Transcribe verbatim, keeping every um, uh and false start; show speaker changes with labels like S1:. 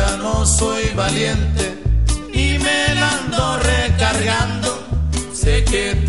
S1: ya no soy valiente y me la ando recargando. Sé que